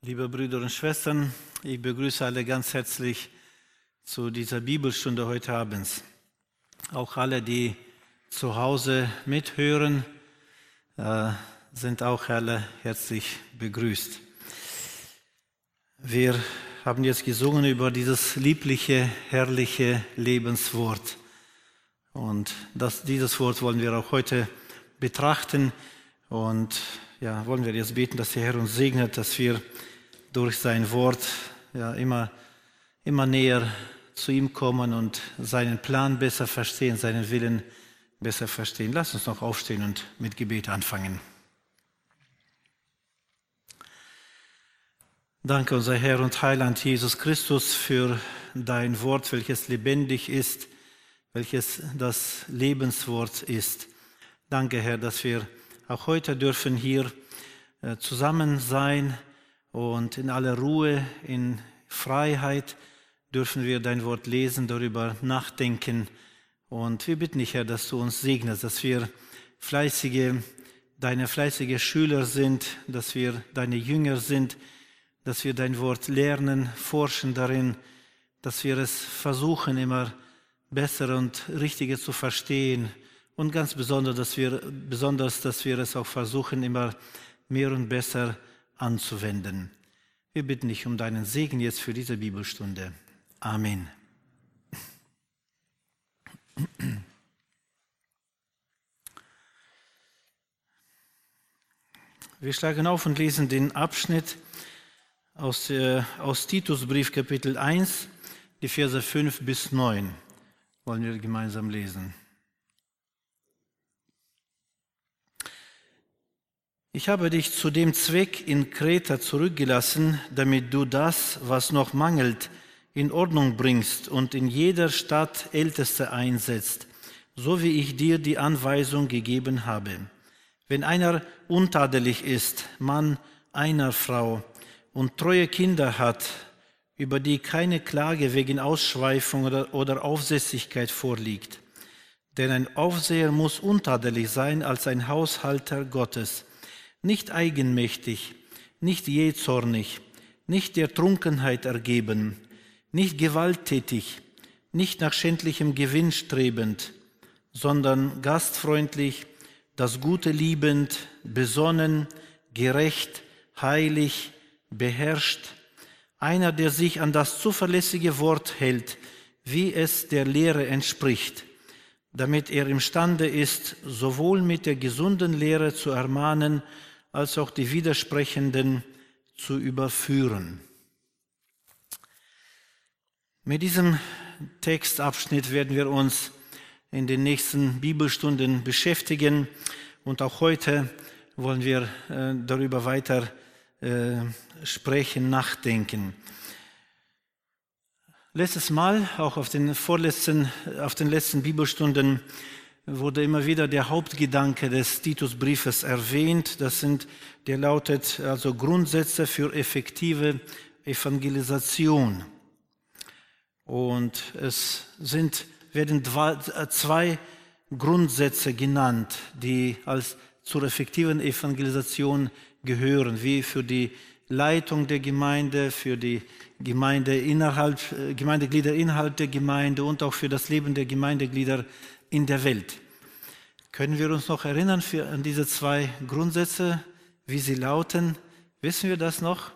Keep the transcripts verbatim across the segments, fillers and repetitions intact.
Liebe Brüder und Schwestern, ich begrüße alle ganz herzlich zu dieser Bibelstunde heute abends. Auch alle, die zu Hause mithören, äh, sind auch alle herzlich begrüßt. Wir haben jetzt gesungen über dieses liebliche, herrliche Lebenswort. Und das, dieses Wort wollen wir auch heute betrachten. Und ja, wollen wir jetzt beten, dass der Herr uns segnet, dass wir durch sein Wort ja, immer, immer näher zu ihm kommen und seinen Plan besser verstehen, seinen Willen besser verstehen. Lass uns noch aufstehen und mit Gebet anfangen. Danke, unser Herr und Heiland Jesus Christus, für dein Wort, welches lebendig ist, welches das Lebenswort ist. Danke, Herr, dass wir auch heute dürfen hier äh, zusammen sein und in aller Ruhe, in Freiheit dürfen wir dein Wort lesen, darüber nachdenken. Und wir bitten dich, Herr, dass du uns segnest, dass wir fleißige, deine fleißige Schüler sind, dass wir deine Jünger sind, dass wir dein Wort lernen, forschen darin, dass wir es versuchen, immer besser und richtiger zu verstehen. Und ganz besonders, dass wir, besonders, dass wir es auch versuchen, immer mehr und besser anzuwenden. Wir bitten dich um deinen Segen jetzt für diese Bibelstunde. Amen. Wir schlagen auf und lesen den Abschnitt aus, äh, aus Titusbrief Kapitel eins, die Verse fünf bis neun. Wollen wir gemeinsam lesen. Ich habe dich zu dem Zweck in Kreta zurückgelassen, damit du das, was noch mangelt, in Ordnung bringst und in jeder Stadt Älteste einsetzt, so wie ich dir die Anweisung gegeben habe. Wenn einer untadelig ist, Mann einer Frau, und treue Kinder hat, über die keine Klage wegen Ausschweifung oder, oder Aufsässigkeit vorliegt. Denn ein Aufseher muss untadelig sein als ein Haushalter Gottes, nicht eigenmächtig, nicht jähzornig, nicht der Trunkenheit ergeben, nicht gewalttätig, nicht nach schändlichem Gewinn strebend, sondern gastfreundlich, das Gute liebend, besonnen, gerecht, heilig, beherrscht, einer, der sich an das zuverlässige Wort hält, wie es der Lehre entspricht, damit er imstande ist, sowohl mit der gesunden Lehre zu ermahnen, als auch die Widersprechenden zu überführen. Mit diesem Textabschnitt werden wir uns in den nächsten Bibelstunden beschäftigen und auch heute wollen wir äh, darüber weiter äh, sprechen, nachdenken. Letztes Mal, auch auf den vorletzten, auf den letzten Bibelstunden, wurde immer wieder der Hauptgedanke des Titusbriefes erwähnt. Das sind, der lautet also Grundsätze für effektive Evangelisation. Und es sind, werden zwei Grundsätze genannt, die als zur effektiven Evangelisation gehören, wie für die Leitung der Gemeinde, für die Gemeinde innerhalb, Gemeindeglieder innerhalb der Gemeinde und auch für das Leben der Gemeindeglieder in der Welt. Können wir uns noch erinnern für, an diese zwei Grundsätze, wie sie lauten? Wissen wir das noch?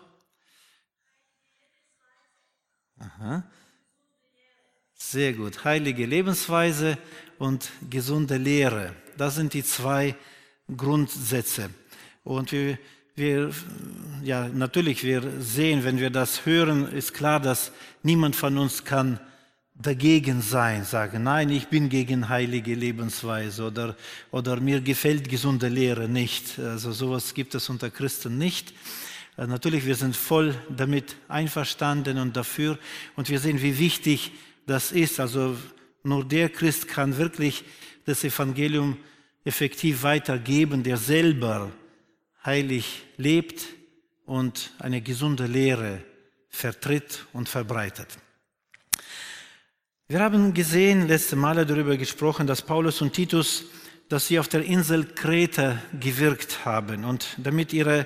Aha. Sehr gut. Heilige Lebensweise und gesunde Lehre. Das sind die zwei Grundsätze. Und wir, wir, ja, natürlich, wir sehen, wenn wir das hören, ist klar, dass niemand von uns kann dagegen sein, sagen, nein, ich bin gegen heilige Lebensweise oder, oder mir gefällt gesunde Lehre nicht. Also sowas gibt es unter Christen nicht. Natürlich, wir sind voll damit einverstanden und dafür und wir sehen, wie wichtig das ist. Also nur der Christ kann wirklich das Evangelium effektiv weitergeben, der selber heilig lebt und eine gesunde Lehre vertritt und verbreitet. Wir haben gesehen, letzte Male darüber gesprochen, dass Paulus und Titus, dass sie auf der Insel Kreta gewirkt haben und damit ihre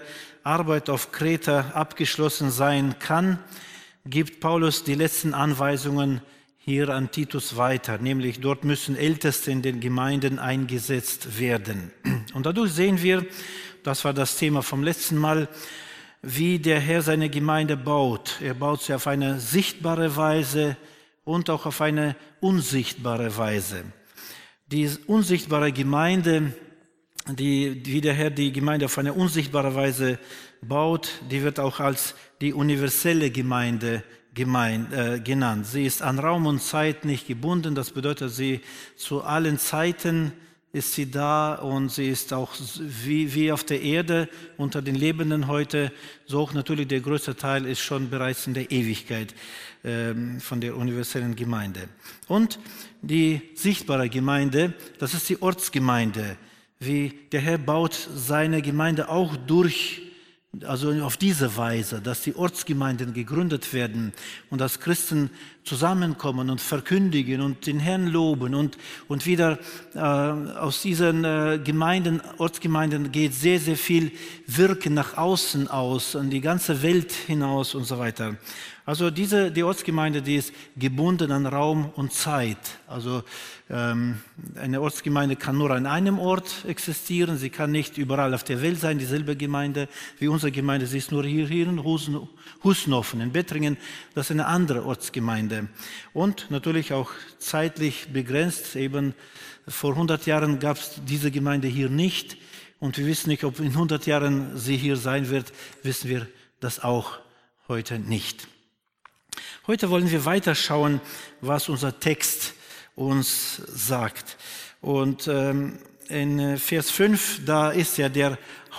Arbeit auf Kreta abgeschlossen sein kann, gibt Paulus die letzten Anweisungen hier an Titus weiter, nämlich dort müssen Älteste in den Gemeinden eingesetzt werden. Und dadurch sehen wir, das war das Thema vom letzten Mal, wie der Herr seine Gemeinde baut. Er baut sie auf eine sichtbare Weise und auch auf eine unsichtbare Weise. Die unsichtbare Gemeinde, die, wie der Herr die Gemeinde auf eine unsichtbare Weise baut, die wird auch als die universelle Gemeinde gemein, äh, genannt. Sie ist an Raum und Zeit nicht gebunden, das bedeutet, sie zu allen Zeiten ist sie da und sie ist auch wie, wie auf der Erde unter den Lebenden heute, so auch natürlich der größte Teil ist schon bereits in der Ewigkeit ähm, von der universellen Gemeinde. Und die sichtbare Gemeinde, das ist die Ortsgemeinde, wie der Herr baut seine Gemeinde auch durch, also auf diese Weise, dass die Ortsgemeinden gegründet werden und dass Christen zusammenkommen und verkündigen und den Herrn loben und, und wieder äh, aus diesen äh, Gemeinden, Ortsgemeinden geht sehr, sehr viel Wirken nach außen aus, an die ganze Welt hinaus und so weiter. Also diese, die Ortsgemeinde, die ist gebunden an Raum und Zeit. Also ähm, eine Ortsgemeinde kann nur an einem Ort existieren, sie kann nicht überall auf der Welt sein, dieselbe Gemeinde wie unsere Gemeinde. Sie ist nur hier, hier in Husnofen, in Bettringen, das ist eine andere Ortsgemeinde. Und natürlich auch zeitlich begrenzt, eben vor hundert Jahren gab es diese Gemeinde hier nicht und wir wissen nicht, ob in hundert Jahren sie hier sein wird, wissen wir das auch heute nicht. Heute wollen wir weiterschauen, was unser Text uns sagt. Und ähm, in Vers fünf, da ist ja der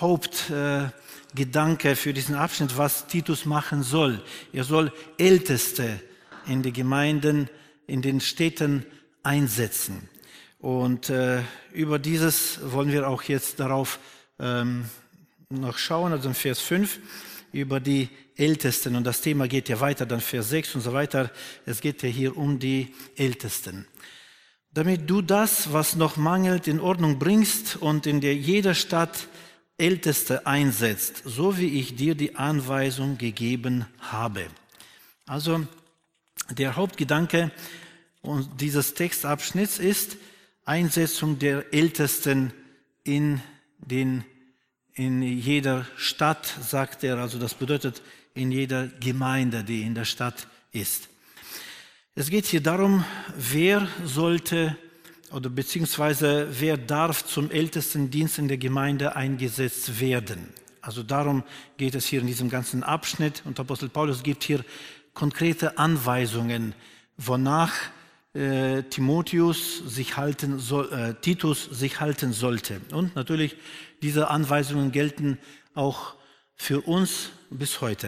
Hauptgedanke äh, für diesen Abschnitt, was Titus machen soll. Er soll Älteste in die Gemeinden, in den Städten einsetzen. Und äh, über dieses wollen wir auch jetzt darauf ähm, noch schauen, also in Vers fünf, über die Ältesten. Und das Thema geht ja weiter, dann Vers sechs und so weiter. Es geht ja hier um die Ältesten. Damit du das, was noch mangelt, in Ordnung bringst und in der jeder Stadt Älteste einsetzt, so wie ich dir die Anweisung gegeben habe. Also der Hauptgedanke dieses Textabschnitts ist Einsetzung der Ältesten in den in jeder Stadt, sagt er, also das bedeutet in jeder Gemeinde, die in der Stadt ist. Es geht hier darum, wer sollte oder beziehungsweise wer darf zum Ältestendienst in der Gemeinde eingesetzt werden. Also darum geht es hier in diesem ganzen Abschnitt und Apostel Paulus gibt hier konkrete Anweisungen, wonach äh, Timotheus sich halten soll, äh, Titus sich halten sollte. Und natürlich diese Anweisungen gelten auch für uns bis heute.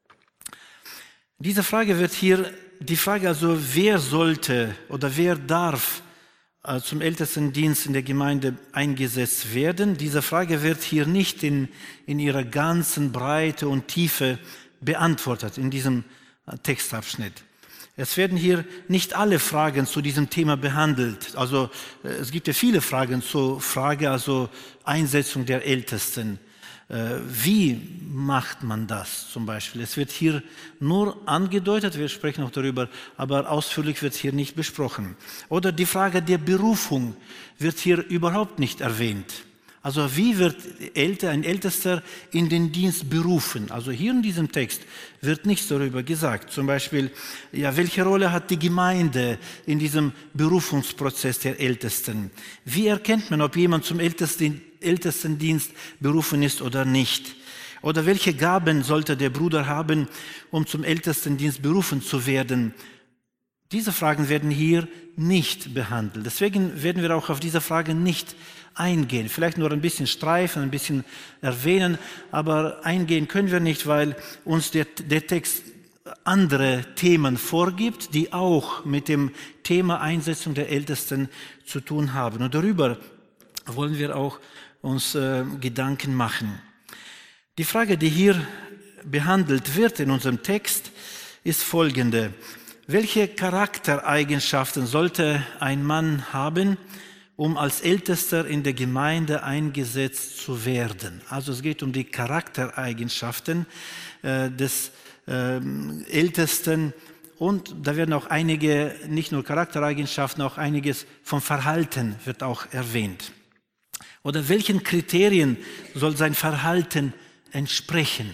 Diese Frage wird hier, die Frage also, wer sollte oder wer darf äh, zum Ältestendienst in der Gemeinde eingesetzt werden, diese Frage wird hier nicht in, in ihrer ganzen Breite und Tiefe beantwortet in diesem äh, Textabschnitt. Es werden hier nicht alle Fragen zu diesem Thema behandelt. Also es gibt ja viele Fragen zur Frage, also Einsetzung der Ältesten. Wie macht man das zum Beispiel? Es wird hier nur angedeutet, wir sprechen auch darüber, aber ausführlich wird hier nicht besprochen. Oder die Frage der Berufung wird hier überhaupt nicht erwähnt. Also wie wird ein Ältester in den Dienst berufen? Also hier in diesem Text wird nichts darüber gesagt. Zum Beispiel, ja, welche Rolle hat die Gemeinde in diesem Berufungsprozess der Ältesten? Wie erkennt man, ob jemand zum Ältesten, Ältestendienst berufen ist oder nicht? Oder welche Gaben sollte der Bruder haben, um zum Ältestendienst berufen zu werden? Diese Fragen werden hier nicht behandelt. Deswegen werden wir auch auf diese Frage nicht eingehen. Vielleicht nur ein bisschen streifen, ein bisschen erwähnen, aber eingehen können wir nicht, weil uns der, der Text andere Themen vorgibt, die auch mit dem Thema Einsetzung der Ältesten zu tun haben. Und darüber wollen wir auch uns äh, Gedanken machen. Die Frage, die hier behandelt wird in unserem Text, ist folgende. Welche Charaktereigenschaften sollte ein Mann haben, um als Ältester in der Gemeinde eingesetzt zu werden. Also es geht um die Charaktereigenschaften äh, des äh, Ältesten. Und da werden auch einige, nicht nur Charaktereigenschaften, auch einiges vom Verhalten wird auch erwähnt. Oder welchen Kriterien soll sein Verhalten entsprechen?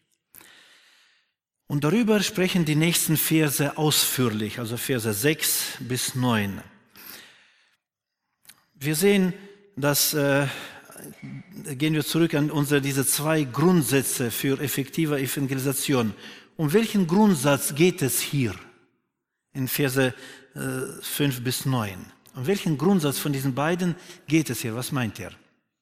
Und darüber sprechen die nächsten Verse ausführlich, also Verse sechs bis neun. Wir sehen, dass, äh, gehen wir zurück an unsere, diese zwei Grundsätze für effektive Evangelisation. Um welchen Grundsatz geht es hier in Verse äh, fünf bis neun? Um welchen Grundsatz von diesen beiden geht es hier? Was meint ihr?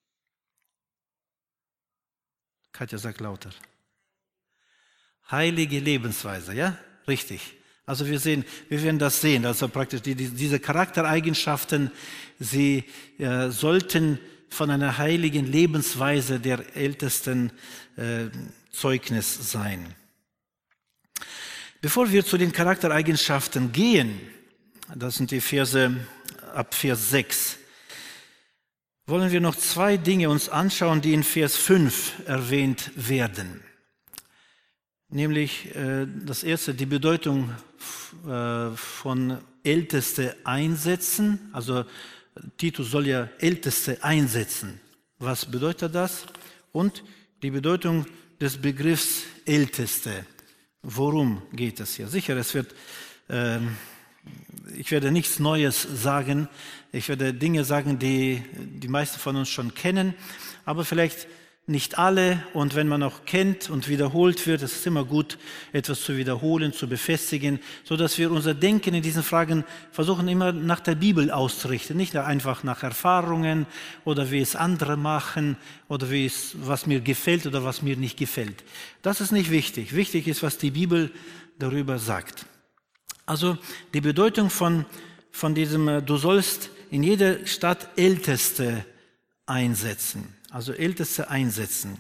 Katja sagt lauter. Heilige Lebensweise, ja? Richtig. Also wir sehen, wir werden das sehen, also praktisch die, die, diese Charaktereigenschaften, sie äh, sollten von einer heiligen Lebensweise der Ältesten äh, Zeugnis sein. Bevor wir zu den Charaktereigenschaften gehen, das sind die Verse ab Vers sechs, wollen wir noch zwei Dinge uns anschauen, die in Vers fünf erwähnt werden. Nämlich äh, das erste, die Bedeutung äh, von Älteste einsetzen. Also Titus soll ja Älteste einsetzen. Was bedeutet das? Und die Bedeutung des Begriffs Älteste. Worum geht es hier? Sicher, es wird, äh, ich werde nichts Neues sagen. Ich werde Dinge sagen, die die meisten von uns schon kennen, aber vielleicht nicht alle. Und wenn man auch kennt und wiederholt wird, es ist immer gut, etwas zu wiederholen, zu befestigen, so dass wir unser Denken in diesen Fragen versuchen, immer nach der Bibel auszurichten, nicht einfach nach Erfahrungen oder wie es andere machen oder wie es, was mir gefällt oder was mir nicht gefällt. Das ist nicht wichtig. Wichtig ist, was die Bibel darüber sagt. Also die Bedeutung von, von diesem, du sollst in jeder Stadt Älteste einsetzen. Also Älteste einsetzen.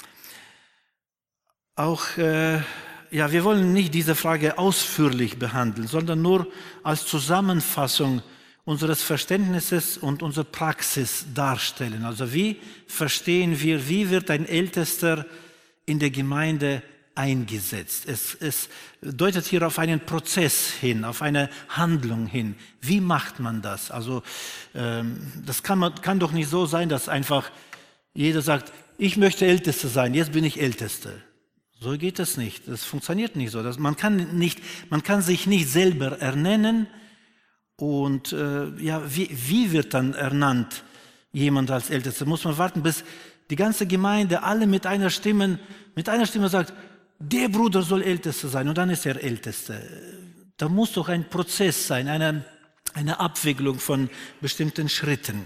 Auch, äh, ja, wir wollen nicht diese Frage ausführlich behandeln, sondern nur als Zusammenfassung unseres Verständnisses und unserer Praxis darstellen. Also wie verstehen wir, wie wird ein Ältester in der Gemeinde eingesetzt? Es, es deutet hier auf einen Prozess hin, auf eine Handlung hin. Wie macht man das? Also ähm, das kann, man, kann doch nicht so sein, dass einfach jeder sagt, ich möchte Ältester sein, jetzt bin ich Älteste. So geht das nicht. Das funktioniert nicht so. Das, man, kann nicht, man kann sich nicht selber ernennen. Und äh, ja, wie, wie wird dann ernannt jemand als Ältester? Muss man warten, bis die ganze Gemeinde, alle mit einer Stimme, mit einer Stimme sagt, der Bruder soll Ältester sein und dann ist er Älteste. Da muss doch ein Prozess sein, eine, eine Abwicklung von bestimmten Schritten.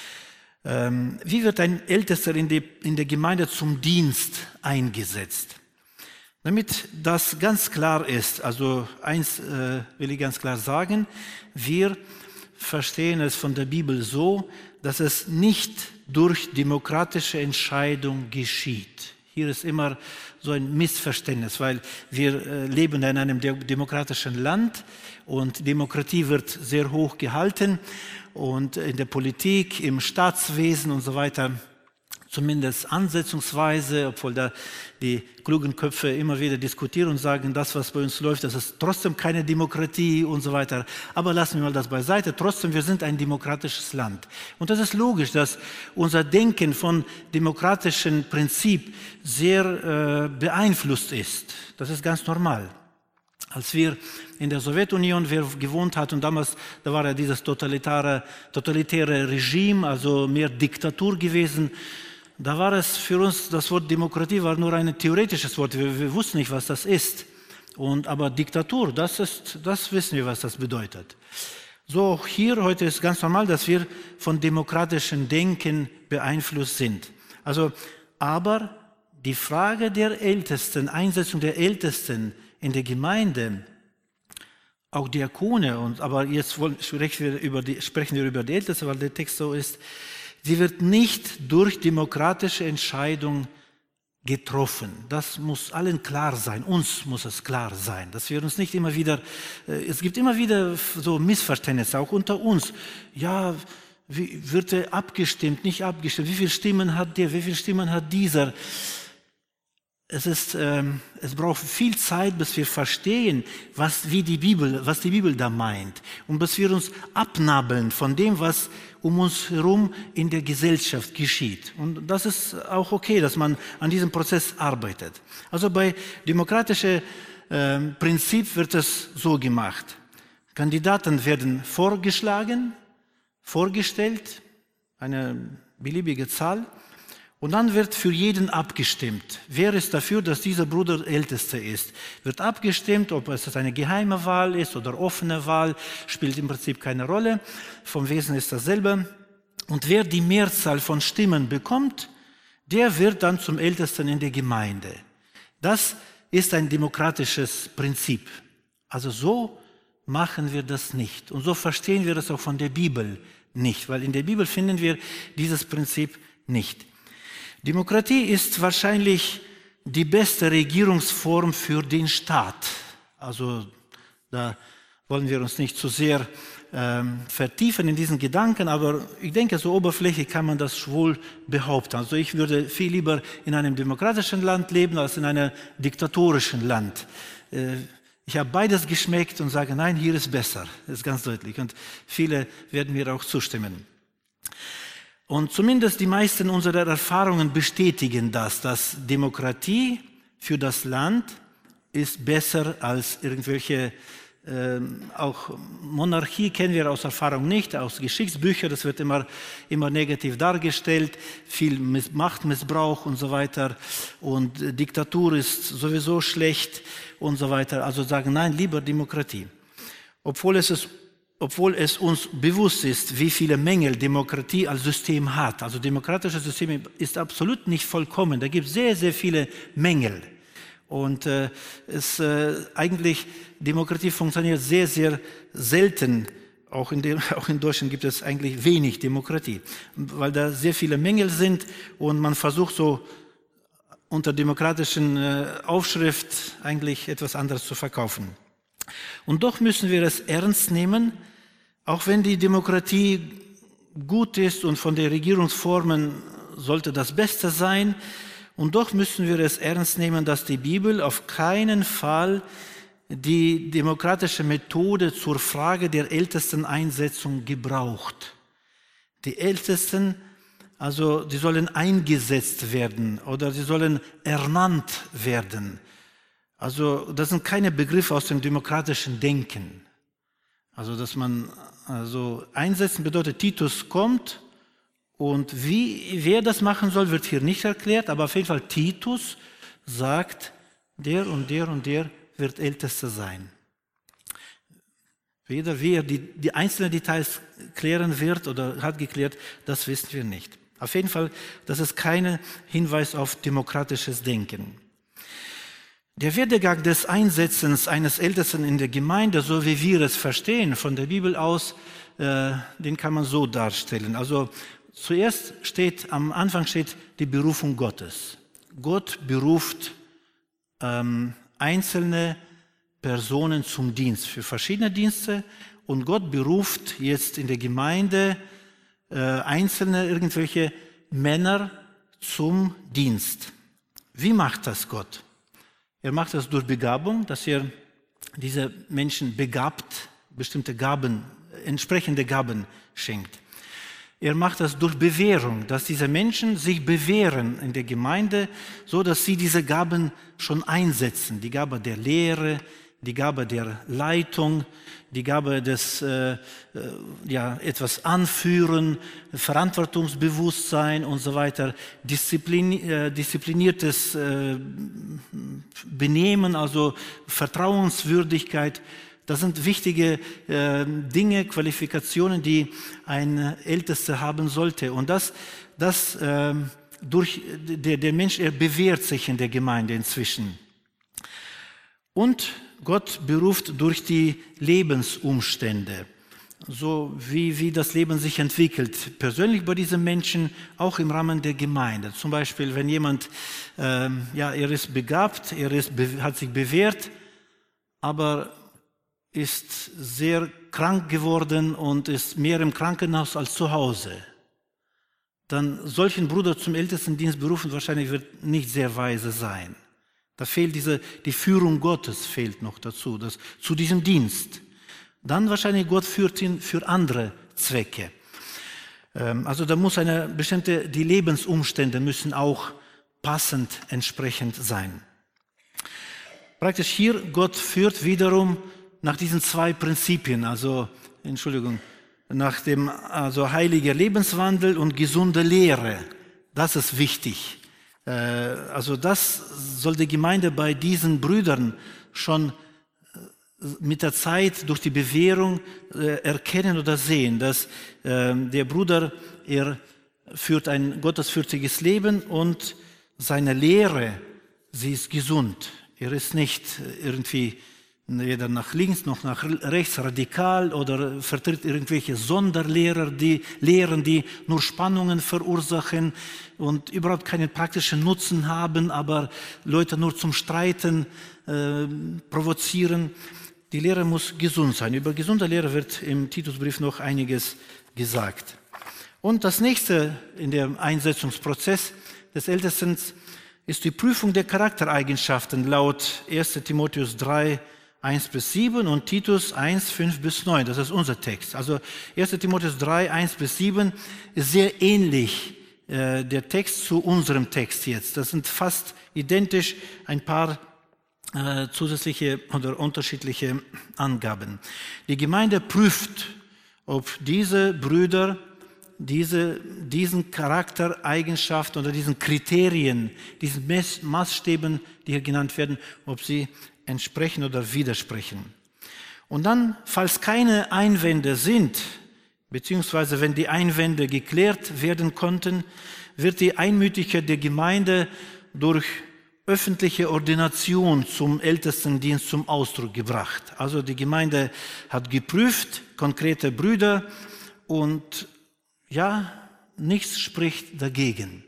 Ähm, wie wird ein Ältester in, die, in der Gemeinde zum Dienst eingesetzt? Damit das ganz klar ist, also eins äh, will ich ganz klar sagen, wir verstehen es von der Bibel so, dass es nicht durch demokratische Entscheidung geschieht. Hier ist immer so ein Missverständnis, weil wir äh, leben in einem de- demokratischen Land und Demokratie wird sehr hoch gehalten und in der Politik, im Staatswesen und so weiter, zumindest ansetzungsweise, obwohl da die klugen Köpfe immer wieder diskutieren und sagen, das, was bei uns läuft, das ist trotzdem keine Demokratie und so weiter. Aber lassen wir mal das beiseite. Trotzdem, wir sind ein demokratisches Land. Und das ist logisch, dass unser Denken von demokratischem Prinzip sehr äh, beeinflusst ist. Das ist ganz normal. Als wir in der Sowjetunion gewohnt hatten, und damals, da war ja dieses totalitäre, totalitäre Regime, also mehr Diktatur gewesen, da war es für uns, das Wort Demokratie war nur ein theoretisches Wort, wir, wir wussten nicht, was das ist. Und, aber Diktatur, das, ist, das wissen wir, was das bedeutet. So auch hier, heute ist ganz normal, dass wir von demokratischem Denken beeinflusst sind. Also, aber die Frage der Ältesten, Einsetzung der Ältesten in der Gemeinde, auch Diakone, und, aber jetzt sprechen wir, über die, sprechen wir über die Ältesten, weil der Text so ist, sie wird nicht durch demokratische Entscheidung getroffen. Das muss allen klar sein, uns muss es klar sein, dass wir uns nicht immer wieder, es gibt immer wieder so Missverständnisse, auch unter uns. Ja, Wie wird er abgestimmt, nicht abgestimmt? Wie viele Stimmen hat der? Wie viele Stimmen hat dieser? Es ist, ähm, es braucht viel Zeit, bis wir verstehen, was, wie die Bibel, was die Bibel da meint. Und bis wir uns abnabeln von dem, was um uns herum in der Gesellschaft geschieht. Und das ist auch okay, dass man an diesem Prozess arbeitet. Also bei demokratischem äh, Prinzip wird es so gemacht. Kandidaten werden vorgeschlagen, vorgestellt, eine beliebige Zahl. Und dann wird für jeden abgestimmt. Wer ist dafür, dass dieser Bruder Ältester ist? Wird abgestimmt, ob es eine geheime Wahl ist oder offene Wahl, spielt im Prinzip keine Rolle. Vom Wesen ist dasselbe. Und wer die Mehrzahl von Stimmen bekommt, der wird dann zum Ältesten in der Gemeinde. Das ist ein demokratisches Prinzip. Also so machen wir das nicht. Und so verstehen wir das auch von der Bibel nicht, weil in der Bibel finden wir dieses Prinzip nicht. Demokratie ist wahrscheinlich die beste Regierungsform für den Staat. Also da wollen wir uns nicht zu sehr ähm, vertiefen in diesen Gedanken, aber ich denke, so oberflächlich kann man das wohl behaupten. Also ich würde viel lieber in einem demokratischen Land leben als in einem diktatorischen Land. Äh, ich habe beides geschmeckt und sage, nein, hier ist besser. Das ist ganz deutlich. Und viele werden mir auch zustimmen. Und zumindest die meisten unserer Erfahrungen bestätigen das, dass Demokratie für das Land ist besser als irgendwelche, äh, auch Monarchie kennen wir aus Erfahrung nicht, aus Geschichtsbüchern, das wird immer, immer negativ dargestellt, viel Machtmissbrauch und so weiter und Diktatur ist sowieso schlecht und so weiter. Also sagen, nein, lieber Demokratie. Obwohl es ist Obwohl es uns bewusst ist, wie viele Mängel Demokratie als System hat. Also demokratisches System ist absolut nicht vollkommen. Da gibt es sehr, sehr viele Mängel. Und äh, es, äh, eigentlich, Demokratie funktioniert sehr, sehr selten. Auch in, dem, auch in Deutschland gibt es eigentlich wenig Demokratie, weil da sehr viele Mängel sind und man versucht so unter demokratischen äh, Aufschrift eigentlich etwas anderes zu verkaufen. Und doch müssen wir es ernst nehmen, auch wenn die Demokratie gut ist und von den Regierungsformen sollte das Beste sein, und doch müssen wir es ernst nehmen, dass die Bibel auf keinen Fall die demokratische Methode zur Frage der Ältesteneinsetzung gebraucht. Die Ältesten, also die sollen eingesetzt werden oder sie sollen ernannt werden. Also das sind keine Begriffe aus dem demokratischen Denken. Also dass man also einsetzen bedeutet, Titus kommt und wie, wer das machen soll, wird hier nicht erklärt, aber auf jeden Fall Titus sagt, der und der und der wird Ältester sein. Weder wie er die, die einzelnen Details klären wird oder hat geklärt, das wissen wir nicht. Auf jeden Fall, das ist kein Hinweis auf demokratisches Denken. Der Werdegang des Einsetzens eines Ältesten in der Gemeinde, so wie wir es verstehen von der Bibel aus, äh, den kann man so darstellen. Also zuerst steht, am Anfang steht die Berufung Gottes. Gott beruft ähm, einzelne Personen zum Dienst, für verschiedene Dienste, und Gott beruft jetzt in der Gemeinde äh, einzelne irgendwelche Männer zum Dienst. Wie macht das Gott? Er macht das durch Begabung, dass er diese Menschen begabt, bestimmte Gaben, entsprechende Gaben schenkt. Er macht das durch Bewährung, dass diese Menschen sich bewähren in der Gemeinde, so dass sie diese Gaben schon einsetzen. Die Gabe der Lehre, die Gabe der Leitung, die Gabe des äh, ja, etwas anführen, Verantwortungsbewusstsein und so weiter, Disziplin, äh, diszipliniertes äh, Benehmen, also Vertrauenswürdigkeit. Das sind wichtige äh, Dinge, Qualifikationen, die ein Ältester haben sollte. Und das, das äh, durch der, der Mensch, er bewährt sich in der Gemeinde inzwischen. Und Gott beruft durch die Lebensumstände, so wie, wie das Leben sich entwickelt, persönlich bei diesen Menschen, auch im Rahmen der Gemeinde. Zum Beispiel, wenn jemand, ähm, ja, er ist begabt, er ist, hat sich bewährt, aber ist sehr krank geworden und ist mehr im Krankenhaus als zu Hause, dann solchen Bruder zum Ältestendienst berufen wahrscheinlich wird nicht sehr weise sein. Da fehlt diese, die Führung Gottes fehlt noch dazu, das, zu diesem Dienst. Dann wahrscheinlich Gott führt ihn für andere Zwecke. Also da muss eine bestimmte, die Lebensumstände müssen auch passend entsprechend sein. Praktisch hier, Gott führt wiederum nach diesen zwei Prinzipien, also, Entschuldigung, nach dem also heiliger Lebenswandel und gesunde Lehre. Das ist wichtig. Also das soll die Gemeinde bei diesen Brüdern schon mit der Zeit durch die Bewährung erkennen oder sehen, dass der Bruder, er führt ein gottesfürchtiges Leben und seine Lehre, sie ist gesund. Er ist nicht irgendwie weder nach links noch nach rechts radikal oder vertritt irgendwelche Sonderlehrer, die Lehren, die nur Spannungen verursachen und überhaupt keinen praktischen Nutzen haben, aber Leute nur zum Streiten äh, provozieren. Die Lehre muss gesund sein. Über gesunde Lehre wird im Titusbrief noch einiges gesagt. Und das nächste in dem Einsetzungsprozess des Ältesten ist die Prüfung der Charaktereigenschaften laut erster Timotheus drei, eins bis sieben und Titus eins, fünf bis neun. Das ist unser Text. Also erster Timotheus drei, eins bis sieben ist sehr ähnlich äh, der Text zu unserem Text jetzt. Das sind fast identisch, ein paar äh, zusätzliche oder unterschiedliche Angaben. Die Gemeinde prüft, ob diese Brüder diese, diesen Charaktereigenschaften oder diesen Kriterien, diesen Maßstäben, die hier genannt werden, ob sie entsprechen oder widersprechen. Und dann, falls keine Einwände sind, beziehungsweise wenn die Einwände geklärt werden konnten, wird die Einmütigkeit der Gemeinde durch öffentliche Ordination zum Ältestendienst zum Ausdruck gebracht. Also die Gemeinde hat geprüft, konkrete Brüder, und ja, nichts spricht dagegen.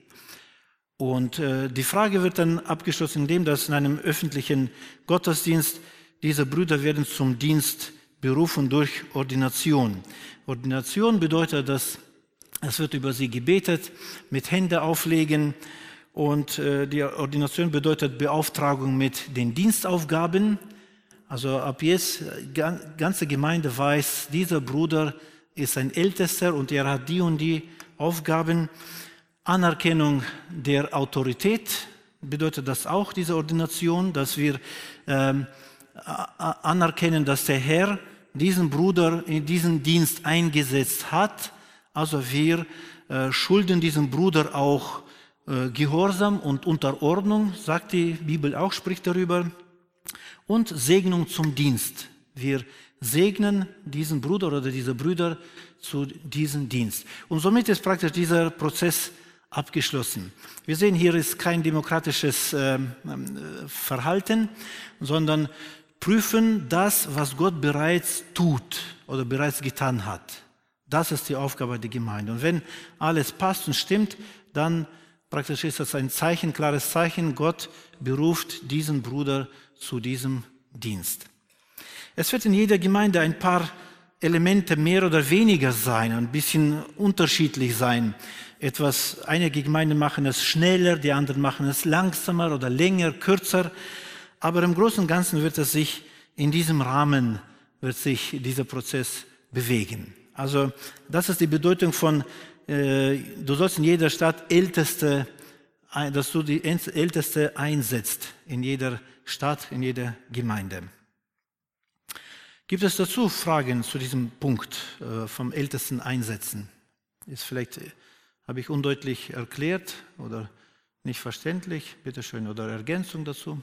Und äh, die Frage wird dann abgeschlossen, indem dass in einem öffentlichen Gottesdienst diese Brüder werden zum Dienst berufen durch Ordination. Ordination bedeutet, dass es wird über sie gebetet, mit Hände auflegen, und äh, die Ordination bedeutet Beauftragung mit den Dienstaufgaben. Also ab jetzt, die ganze Gemeinde weiß, dieser Bruder ist ein Ältester und er hat die und die Aufgaben. Anerkennung der Autorität bedeutet das auch, diese Ordination, dass wir ähm, anerkennen, dass der Herr diesen Bruder in diesen Dienst eingesetzt hat. Also wir äh, schulden diesem Bruder auch äh, Gehorsam und Unterordnung, sagt die Bibel auch, spricht darüber. Und Segnung zum Dienst. Wir segnen diesen Bruder oder diese Brüder zu diesem Dienst. Und somit ist praktisch dieser Prozess abgeschlossen. Wir sehen, hier ist kein demokratisches äh, Verhalten, sondern prüfen das, was Gott bereits tut oder bereits getan hat. Das ist die Aufgabe der Gemeinde. Und wenn alles passt und stimmt, dann praktisch ist das ein Zeichen, klares Zeichen, Gott beruft diesen Bruder zu diesem Dienst. Es wird in jeder Gemeinde ein paar Elemente mehr oder weniger sein, ein bisschen unterschiedlich sein. Etwas, einige Gemeinden machen es schneller, die anderen machen es langsamer oder länger, kürzer. Aber im Großen und Ganzen wird es sich in diesem Rahmen, wird sich dieser Prozess bewegen. Also das ist die Bedeutung von, äh, du sollst in jeder Stadt Älteste, dass du die Älteste einsetzt, in jeder Stadt, in jeder Gemeinde. Gibt es dazu Fragen zu diesem Punkt äh, vom Ältesten einsetzen? Ist vielleicht, äh, habe ich undeutlich erklärt oder nicht verständlich? Bitte schön, oder Ergänzung dazu?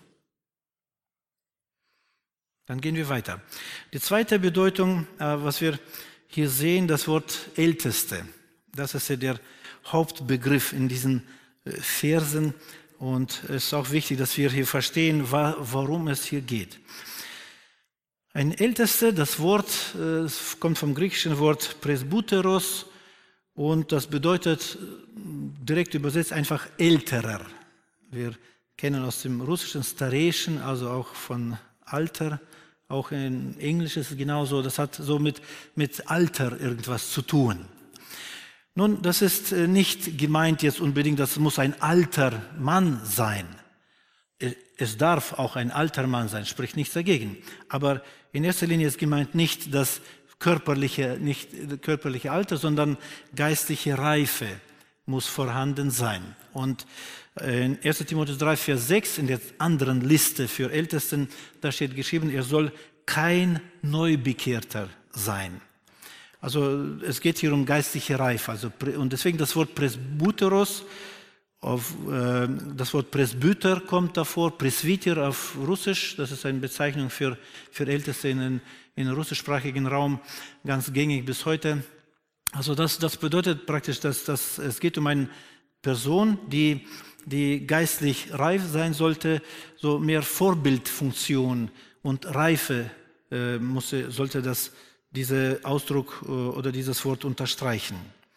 Dann gehen wir weiter. Die zweite Bedeutung, äh, was wir hier sehen, das Wort Älteste. Das ist ja der Hauptbegriff in diesen äh, Versen, und es ist auch wichtig, dass wir hier verstehen, wa- warum es hier geht. Ein Ältester, das Wort äh, kommt vom griechischen Wort Presbyteros, und das bedeutet direkt übersetzt einfach älterer. Wir kennen aus dem russischen Stareschen, also auch von Alter, Auch in Englisch ist es genauso. Das hat so mit, mit Alter irgendwas zu tun. Nun, das ist nicht gemeint jetzt unbedingt, das muss ein alter Mann sein. Es darf auch ein alter Mann sein, spricht nichts dagegen. Aber in erster Linie ist gemeint nicht das körperliche, nicht körperliche Alter, sondern geistliche Reife muss vorhanden sein. Und in erster Timotheus drei, Vers sechs, in der anderen Liste für Ältesten, da steht geschrieben, er soll kein Neubekehrter sein. Also es geht hier um geistliche Reife. Also, und deswegen das Wort Presbyteros, auf, äh, das Wort Presbyter kommt davor, Presbyter auf Russisch, das ist eine Bezeichnung für, für Älteste in, in russischsprachigen Raum, ganz gängig bis heute. Also das, das bedeutet praktisch, dass, dass es geht um eine Person, die, die geistlich reif sein sollte, so mehr Vorbildfunktion und Reife äh, muss, sollte das, dieser Ausdruck äh, oder dieses Wort unterstreichen.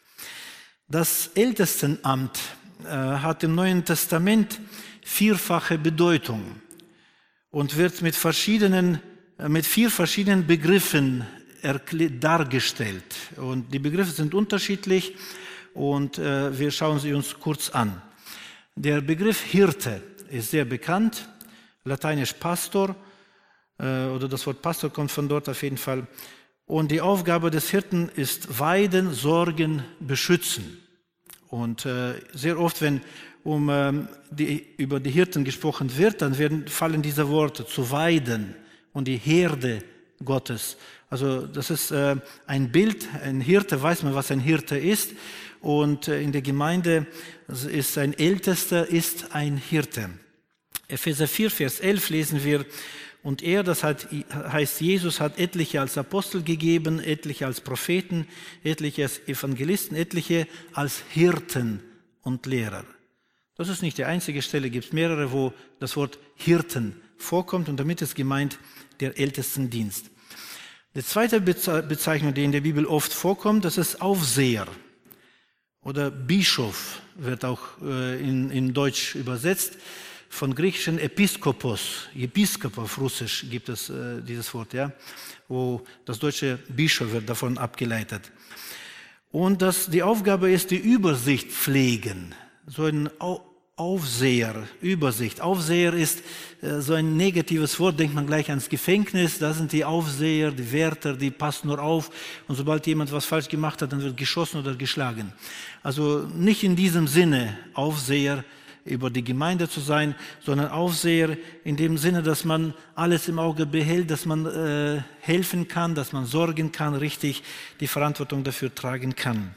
Das Ältestenamt äh, hat im Neuen Testament vierfache Bedeutung und wird mit, verschiedenen, äh, mit vier verschiedenen Begriffen dargestellt. Und die Begriffe sind unterschiedlich und äh, wir schauen sie uns kurz an. Der Begriff Hirte ist sehr bekannt, lateinisch Pastor, äh, oder das Wort Pastor kommt von dort auf jeden Fall. Und die Aufgabe des Hirten ist Weiden, Sorgen, Beschützen. Und äh, sehr oft, wenn um, ähm, die, über die Hirten gesprochen wird, dann werden, fallen diese Worte zu weiden und die Herde Gottes. Also das ist äh, ein Bild, ein Hirte, weiß man, was ein Hirte ist. Und äh, in der Gemeinde ist ein Ältester, ist ein Hirte. Epheser vier, Vers elf lesen wir, und er, das hat, heißt Jesus, hat etliche als Apostel gegeben, etliche als Propheten, etliche als Evangelisten, etliche als Hirten und Lehrer. Das ist nicht die einzige Stelle, gibt es mehrere, wo das Wort Hirten vorkommt und damit ist gemeint der Ältestendienst. Die zweite Bezeichnung, die in der Bibel oft vorkommt, das ist Aufseher oder Bischof, wird auch in, in Deutsch übersetzt. Von griechischen Episkopos, Episkop auf Russisch gibt es äh, dieses Wort, ja, wo das deutsche Bischof wird davon abgeleitet. Und das, die Aufgabe ist die Übersicht pflegen, so ein Aufseher, Übersicht. Aufseher ist äh, so ein negatives Wort, denkt man gleich ans Gefängnis, da sind die Aufseher, die Wärter, die passen nur auf und sobald jemand was falsch gemacht hat, dann wird geschossen oder geschlagen. Also nicht in diesem Sinne Aufseher, über die Gemeinde zu sein, sondern Aufseher in dem Sinne, dass man alles im Auge behält, dass man äh, helfen kann, dass man sorgen kann, richtig die Verantwortung dafür tragen kann.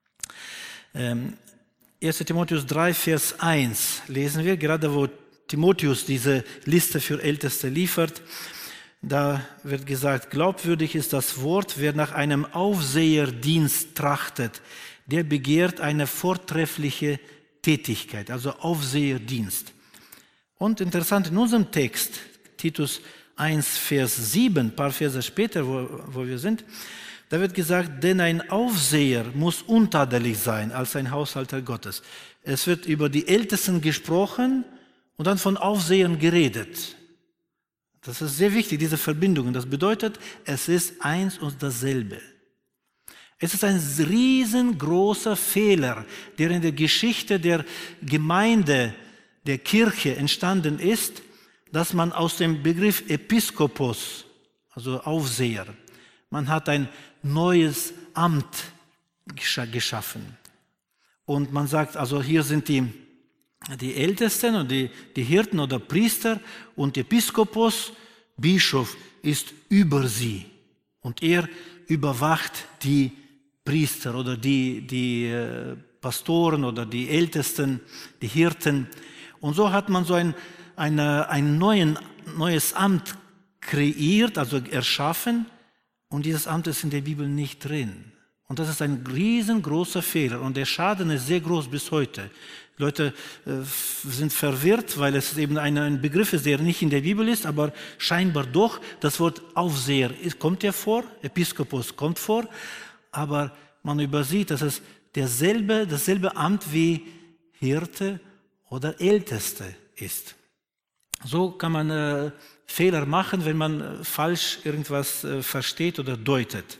Ähm, erster Timotheus drei, Vers eins lesen wir, gerade wo Timotheus diese Liste für Älteste liefert. Da wird gesagt, glaubwürdig ist das Wort, wer nach einem Aufseherdienst trachtet, der begehrt eine vortreffliche Tätigkeit, also Aufseherdienst. Und interessant, in unserem Text, Titus eins, Vers sieben, ein paar Verse später, wo, wo wir sind, da wird gesagt, denn ein Aufseher muss untadelig sein als ein Haushalter Gottes. Es wird über die Ältesten gesprochen und dann von Aufsehern geredet. Das ist sehr wichtig, diese Verbindung. Das bedeutet, es ist eins und dasselbe. Es ist ein riesengroßer Fehler, der in der Geschichte der Gemeinde, der Kirche entstanden ist, dass man aus dem Begriff Episkopos, also Aufseher, man hat ein neues Amt geschaffen. Und man sagt, also hier sind die, die Ältesten und die, die Hirten oder Priester und Episkopos, Bischof, ist über sie. Und er überwacht die Priester oder die, die äh, Pastoren oder die Ältesten, die Hirten. Und so hat man so ein, eine, ein neuen, neues Amt kreiert, also erschaffen. Und dieses Amt ist in der Bibel nicht drin. Und das ist ein riesengroßer Fehler. Und der Schaden ist sehr groß bis heute. Leute äh, sind verwirrt, weil es eben ein, ein Begriff ist, der nicht in der Bibel ist, aber scheinbar doch. Das Wort Aufseher ist, kommt ja vor, Episkopos kommt vor. Aber man übersieht, dass es derselbe, dasselbe Amt wie Hirte oder Älteste ist. So kann man äh, Fehler machen, wenn man falsch irgendwas versteht oder deutet.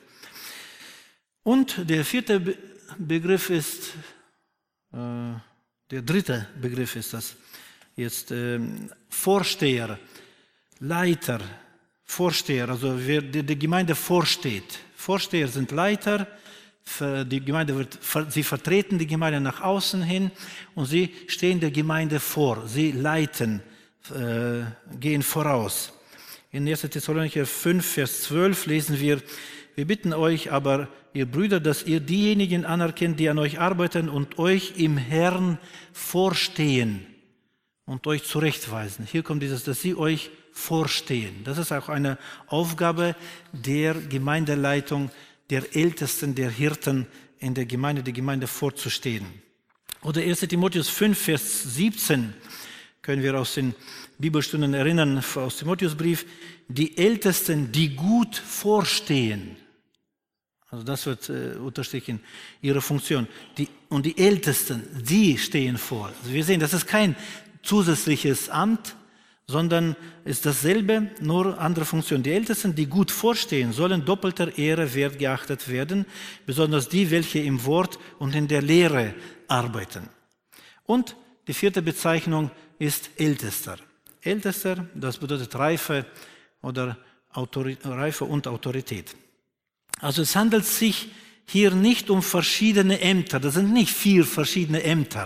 Und der vierte Be- Begriff ist, äh, der dritte Begriff ist das jetzt, äh, Vorsteher, Leiter, Vorsteher, also wer der, der Gemeinde vorsteht. Vorsteher sind Leiter, die Gemeinde wird, sie vertreten die Gemeinde nach außen hin und sie stehen der Gemeinde vor, sie leiten, äh, gehen voraus. In erster Thessalonicher fünf, Vers zwölf lesen wir, wir bitten euch aber, ihr Brüder, dass ihr diejenigen anerkennt, die an euch arbeiten und euch im Herrn vorstehen und euch zurechtweisen. Hier kommt dieses, dass sie euch vorstehen. Das ist auch eine Aufgabe der Gemeindeleitung, der Ältesten, der Hirten in der Gemeinde, die Gemeinde vorzustehen. Oder erster Timotheus fünf, Vers siebzehn, können wir aus den Bibelstunden erinnern, aus Timotheusbrief, die Ältesten, die gut vorstehen. Also das wird äh, unterstrichen, ihre Funktion. Die, und die Ältesten, die stehen vor. Also wir sehen, das ist kein zusätzliches Amt, sondern ist dasselbe, nur andere Funktion. Die Ältesten, die gut vorstehen, sollen doppelter Ehre wert geachtet werden, besonders die, welche im Wort und in der Lehre arbeiten. Und die vierte Bezeichnung ist Ältester. Ältester, das bedeutet Reife oder Autori- Reife und Autorität. Also es handelt sich hier nicht um verschiedene Ämter. Das sind nicht vier verschiedene Ämter.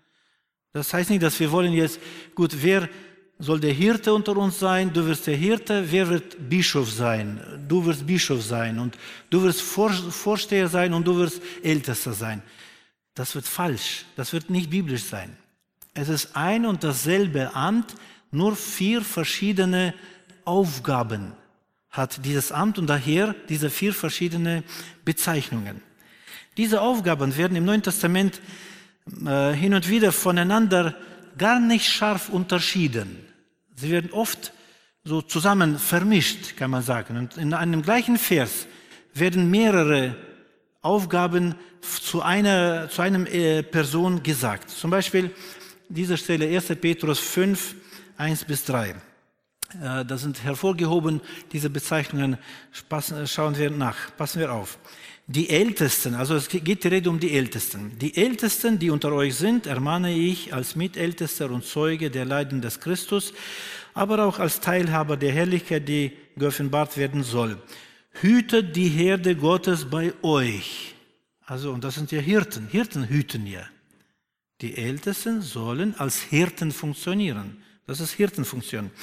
Das heißt nicht, dass wir wollen jetzt, gut, wer soll der Hirte unter uns sein? Du wirst der Hirte. Wer wird Bischof sein? Du wirst Bischof sein. Und du wirst Vor- Vorsteher sein und du wirst Ältester sein. Das wird falsch. Das wird nicht biblisch sein. Es ist ein und dasselbe Amt, nur vier verschiedene Aufgaben hat dieses Amt und daher diese vier verschiedene Bezeichnungen. Diese Aufgaben werden im Neuen Testament äh, hin und wieder voneinander gar nicht scharf unterschieden. Sie werden oft so zusammen vermischt, kann man sagen. Und in einem gleichen Vers werden mehrere Aufgaben zu einer, zu einer äh, Person gesagt. Zum Beispiel diese Stelle erster Petrus fünf, eins bis drei. Äh, da sind hervorgehoben diese Bezeichnungen, passen, schauen wir nach, passen wir auf. Die Ältesten, also es geht die Rede um die Ältesten. Die Ältesten, die unter euch sind, ermahne ich als Mitältester und Zeuge der Leiden des Christus, aber auch als Teilhaber der Herrlichkeit, die geoffenbart werden soll. Hütet die Herde Gottes bei euch. Also, und das sind ja Hirten. Hirten hüten ja. Die Ältesten sollen als Hirten funktionieren. Das ist Hirtenfunktion.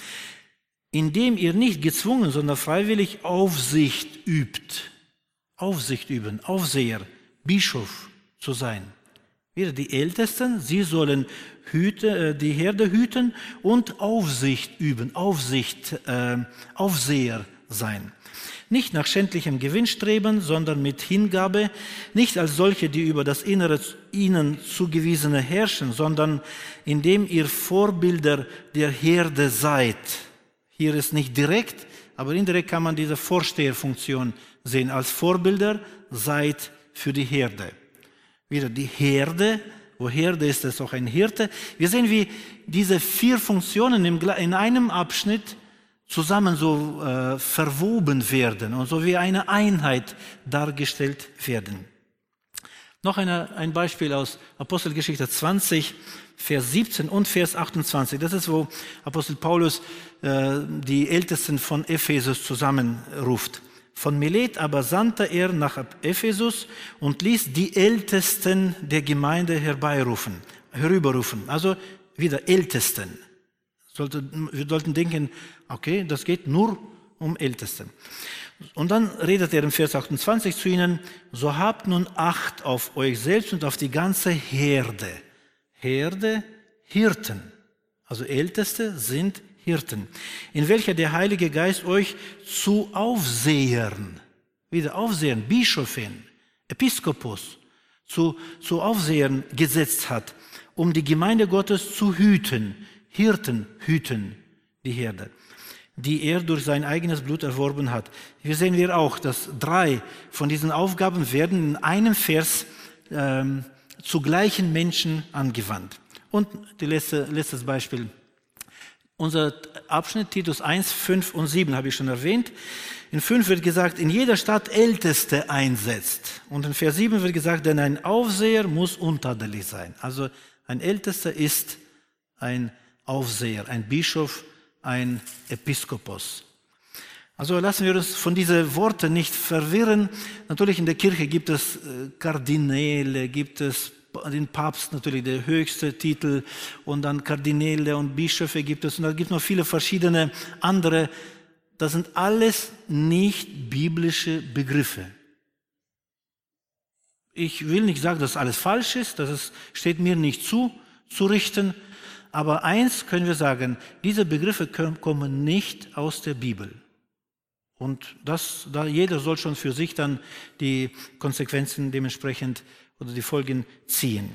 Indem ihr nicht gezwungen, sondern freiwillig Aufsicht übt. Aufsicht üben, Aufseher, Bischof zu sein. Wieder die Ältesten, sie sollen Hüte, die Herde hüten und Aufsicht üben, Aufsicht, äh, Aufseher sein. Nicht nach schändlichem Gewinn streben, sondern mit Hingabe, nicht als solche, die über das Innere ihnen zugewiesene herrschen, sondern indem ihr Vorbilder der Herde seid. Hier ist nicht direkt, aber indirekt kann man diese Vorsteherfunktion sehen. Als Vorbilder seid für die Herde. Wieder die Herde, wo Herde ist, ist auch ein Hirte. Wir sehen, wie diese vier Funktionen in einem Abschnitt zusammen so äh, verwoben werden und so wie eine Einheit dargestellt werden. Noch eine, ein Beispiel aus Apostelgeschichte zwanzig, Vers siebzehn und Vers achtundzwanzig. Das ist, wo Apostel Paulus äh, die Ältesten von Ephesus zusammenruft. Von Milet aber sandte er nach Ephesus und ließ die Ältesten der Gemeinde herbeirufen, herüberrufen. Also wieder Ältesten. Wir sollten denken, okay, das geht nur um Ältesten. Und dann redet er im Vers achtundzwanzig zu ihnen, so habt nun Acht auf euch selbst und auf die ganze Herde. Herde, Hirten. Also Älteste sind Hirten, in welcher der Heilige Geist euch zu Aufsehern, wieder Aufsehern, Bischofin, Episkopos, zu, zu Aufsehern gesetzt hat, um die Gemeinde Gottes zu hüten. Hirten hüten die Herde, die er durch sein eigenes Blut erworben hat. Hier sehen wir auch, dass drei von diesen Aufgaben werden in einem Vers ähm, zu gleichen Menschen angewandt. Und die letzte, letztes Beispiel. Unser Abschnitt Titus eins, fünf und sieben habe ich schon erwähnt. In fünf wird gesagt, in jeder Stadt Älteste einsetzt. Und in Vers sieben wird gesagt, denn ein Aufseher muss untadelig sein. Also ein Ältester ist ein Aufseher, ein Bischof, ein Episkopos. Also lassen wir uns von diesen Worten nicht verwirren. Natürlich in der Kirche gibt es Kardinäle, gibt es den Papst, natürlich der höchste Titel, und dann Kardinäle und Bischöfe gibt es, und da gibt es noch viele verschiedene andere. Das sind alles nicht biblische Begriffe. Ich will nicht sagen, dass alles falsch ist, das ist, steht mir nicht zu, zu richten, aber eins können wir sagen, diese Begriffe kommen nicht aus der Bibel. Und das, da jeder soll schon für sich dann die Konsequenzen dementsprechend oder die Folgen ziehen.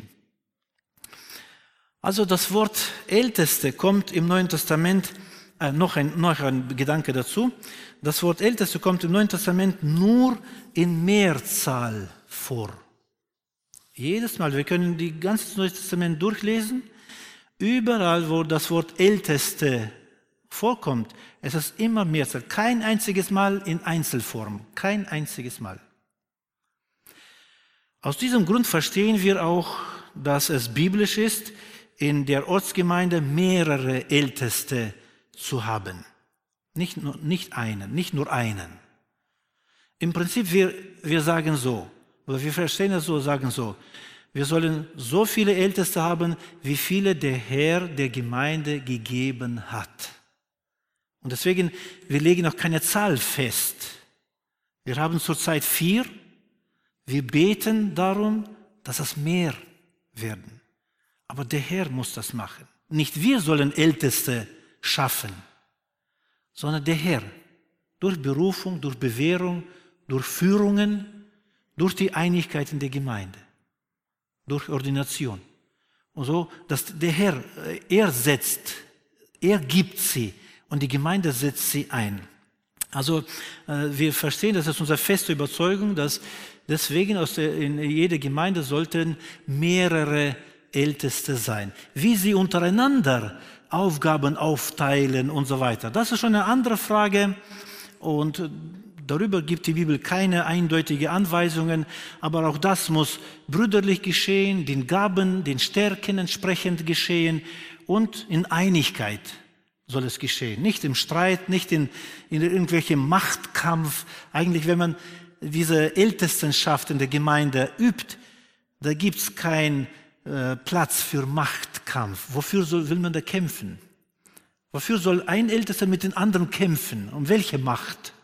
Also das Wort Älteste kommt im Neuen Testament, äh, noch, ein, noch ein Gedanke dazu, das Wort Älteste kommt im Neuen Testament nur in Mehrzahl vor. Jedes Mal, wir können die ganze Neue Testament durchlesen, überall, wo das Wort Älteste vorkommt, es ist immer Mehrzahl, kein einziges Mal in Einzelform, kein einziges Mal. Aus diesem Grund verstehen wir auch, dass es biblisch ist, in der Ortsgemeinde mehrere Älteste zu haben. Nicht, nur, nicht einen, nicht nur einen. Im Prinzip, wir, wir sagen so, oder wir verstehen es so, sagen so, wir sollen so viele Älteste haben, wie viele der Herr der Gemeinde gegeben hat. Und deswegen, wir legen auch keine Zahl fest. Wir haben zurzeit vier. Wir beten darum, dass es mehr werden. Aber der Herr muss das machen. Nicht wir sollen Älteste schaffen, sondern der Herr. Durch Berufung, durch Bewährung, durch Führungen, durch die Einigkeit in der Gemeinde, durch Ordination. Und so, dass der Herr, er setzt, er gibt sie und die Gemeinde setzt sie ein. Also wir verstehen, das ist unsere feste Überzeugung, dass deswegen aus der, in jeder Gemeinde sollten mehrere Älteste sein. Wie sie untereinander Aufgaben aufteilen und so weiter, das ist schon eine andere Frage und darüber gibt die Bibel keine eindeutigen Anweisungen, aber auch das muss brüderlich geschehen, den Gaben, den Stärken entsprechend geschehen und in Einigkeit soll es geschehen. Nicht im Streit, nicht in, in irgendwelchem Machtkampf. Eigentlich, wenn man diese Ältestenschaft in der Gemeinde übt, da gibt es keinen äh, Platz für Machtkampf. Wofür soll, will man da kämpfen? Wofür soll ein Ältester mit den anderen kämpfen? Um welche Macht?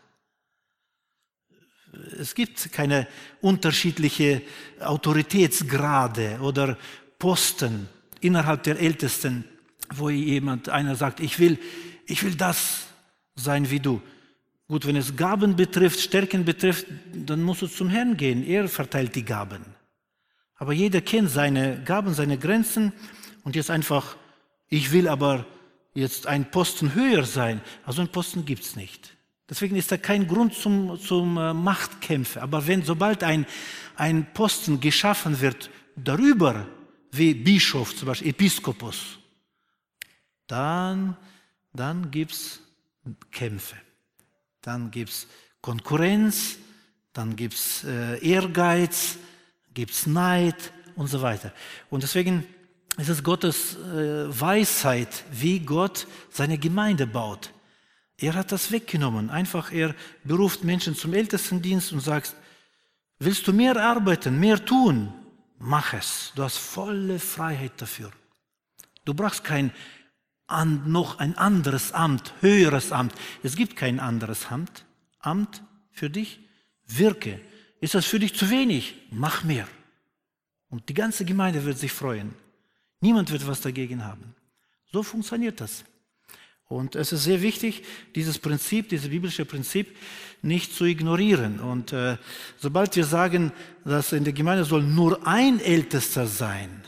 Es gibt keine unterschiedlichen Autoritätsgrade oder Posten innerhalb der Ältesten, wo jemand, einer sagt, ich will, ich will das sein wie du. Gut, wenn es Gaben betrifft, Stärken betrifft, dann musst du zum Herrn gehen. Er verteilt die Gaben. Aber jeder kennt seine Gaben, seine Grenzen und jetzt einfach, ich will aber jetzt einen Posten höher sein. Also einen Posten gibt es nicht. Deswegen ist da kein Grund zum, zum äh, Machtkämpfe. Aber wenn, sobald ein, ein Posten geschaffen wird, darüber, wie Bischof, zum Beispiel Episkopos, dann, dann gibt es Kämpfe. Dann gibt es Konkurrenz, dann gibt es äh, Ehrgeiz, gibt es Neid und so weiter. Und deswegen ist es Gottes äh, Weisheit, wie Gott seine Gemeinde baut. Er hat das weggenommen. Einfach, er beruft Menschen zum Ältestendienst und sagt, willst du mehr arbeiten, mehr tun? Mach es. Du hast volle Freiheit dafür. Du brauchst kein an, noch ein anderes Amt, höheres Amt. Es gibt kein anderes Amt. Amt für dich. Wirke. Ist das für dich zu wenig? Mach mehr. Und die ganze Gemeinde wird sich freuen. Niemand wird was dagegen haben. So funktioniert das. Und es ist sehr wichtig, dieses Prinzip, dieses biblische Prinzip nicht zu ignorieren. Und äh, sobald wir sagen, dass in der Gemeinde soll nur ein Ältester sein,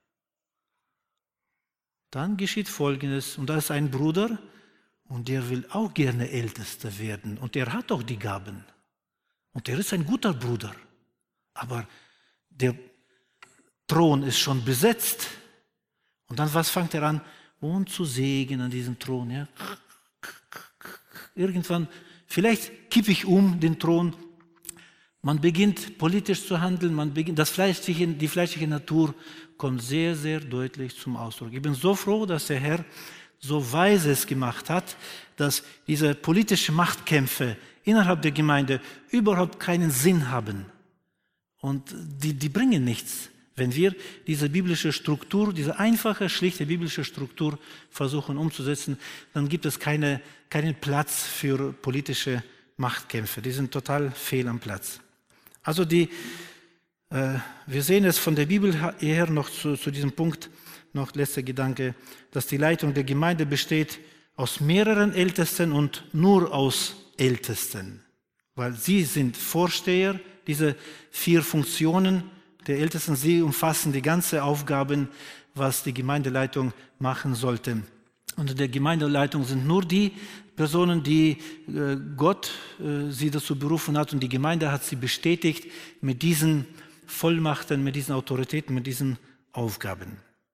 dann geschieht Folgendes. Und da ist ein Bruder und der will auch gerne Ältester werden. Und er hat auch die Gaben. Und er ist ein guter Bruder. Aber der Thron ist schon besetzt. Und dann was fängt er an? und zu sägen an diesem Thron. Ja. Irgendwann, vielleicht kippe ich um den Thron. Man beginnt politisch zu handeln, man beginnt, das fleischliche, die fleischliche Natur kommt sehr, sehr deutlich zum Ausdruck. Ich bin so froh, dass der Herr so weise es gemacht hat, dass diese politischen Machtkämpfe innerhalb der Gemeinde überhaupt keinen Sinn haben. Und die, die bringen nichts, wenn wir diese biblische Struktur, diese einfache, schlichte biblische Struktur versuchen umzusetzen, dann gibt es keine, keinen Platz für politische Machtkämpfe. Die sind total fehl am Platz. Also die, äh, wir sehen es von der Bibel her noch zu, zu diesem Punkt, noch letzter Gedanke, dass die Leitung der Gemeinde besteht aus mehreren Ältesten und nur aus Ältesten, weil sie sind Vorsteher, diese vier Funktionen der Ältesten, sie umfassen die ganzen Aufgaben, was die Gemeindeleitung machen sollte. Unter der Gemeindeleitung sind nur die Personen, die äh, Gott äh, sie dazu berufen hat und die Gemeinde hat sie bestätigt mit diesen Vollmachten, mit diesen Autoritäten, mit diesen Aufgaben.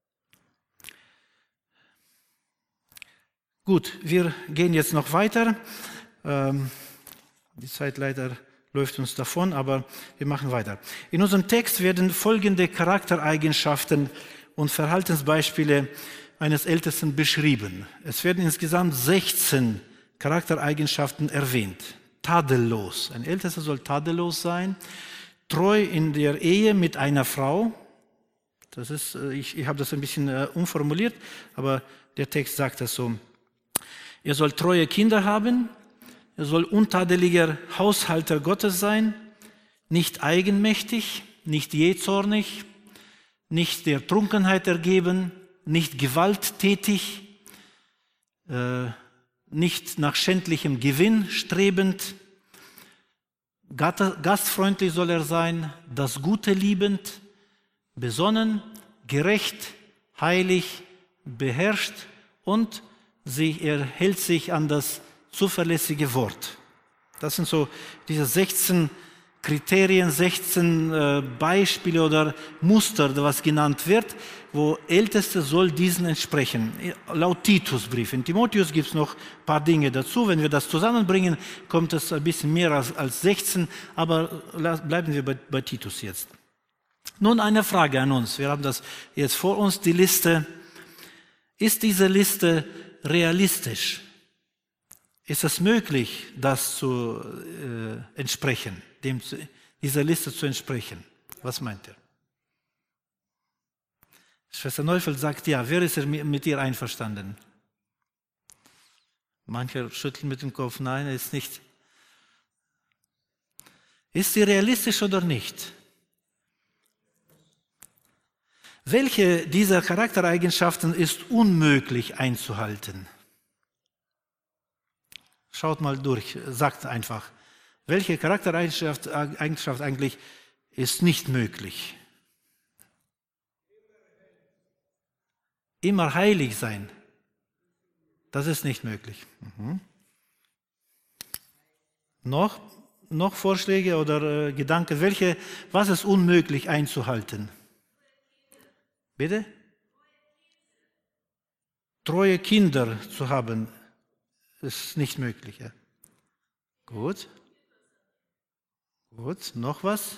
Gut, wir gehen jetzt noch weiter. Ähm, die Zeit leider läuft uns davon, aber wir machen weiter. In unserem Text werden folgende Charaktereigenschaften und Verhaltensbeispiele eines Ältesten beschrieben. Es werden insgesamt sechzehn Charaktereigenschaften erwähnt. Tadellos. Ein Ältester soll tadellos sein. Treu in der Ehe mit einer Frau. Das ist, ich, ich habe das ein bisschen äh, umformuliert, aber der Text sagt das so. Er soll treue Kinder haben. Er soll untadeliger Haushalter Gottes sein. Nicht eigenmächtig, nicht jähzornig, nicht der Trunkenheit ergeben, nicht gewalttätig, äh, nicht nach schändlichem Gewinn strebend, gastfreundlich soll er sein, das Gute liebend, besonnen, gerecht, heilig, beherrscht und sie, er hält sich an das zuverlässige Wort. Das sind so diese sechzehn Kriterien, sechzehn äh, Beispiele oder Muster, was genannt wird, wo Älteste soll diesen entsprechen. Laut Titusbrief. In Timotheus gibt es noch ein paar Dinge dazu. Wenn wir das zusammenbringen, kommt es ein bisschen mehr als, als sechzehn, aber bleiben wir bei, bei Titus jetzt. Nun eine Frage an uns. Wir haben das jetzt vor uns, die Liste. Ist diese Liste realistisch? Ist es möglich, das zu äh, entsprechen, dem, dieser Liste zu entsprechen? Was meint ihr? Schwester Neufeld sagt ja. Wer ist mit ihr einverstanden? Manche schütteln mit dem Kopf. Nein, er ist nicht. Ist sie realistisch oder nicht? Welche dieser Charaktereigenschaften ist unmöglich einzuhalten? Schaut mal durch, sagt einfach, welche Charaktereigenschaft Eigenschaft eigentlich ist nicht möglich? Immer heilig sein, das ist nicht möglich. Mhm. Noch, noch Vorschläge oder äh, Gedanken, welche, was ist unmöglich einzuhalten? Bitte? Treue Kinder zu haben, ist nicht möglich. Ja. Gut. Gut. Noch was?